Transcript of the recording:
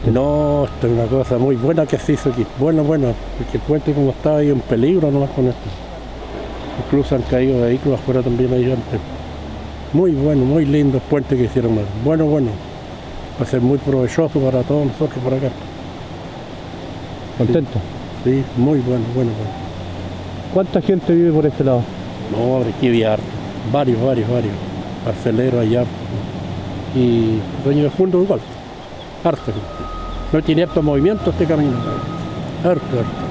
No, esto es una cosa muy buena que se hizo aquí. Bueno, porque el puente como estaba ahí en peligro nomás con esto. Incluso han caído vehículos afuera también ahí antes. Muy bueno, muy lindo el puente que hicieron. Bueno. Va a ser muy provechoso para todos nosotros por acá. ¿Contento? Sí, muy bueno. ¿Cuánta gente vive por este lado? No, aquí había harto. Varios. Parceleros hay harto. Y dueños de fondo igual. Harto. No tiene harto movimiento este camino. Harto.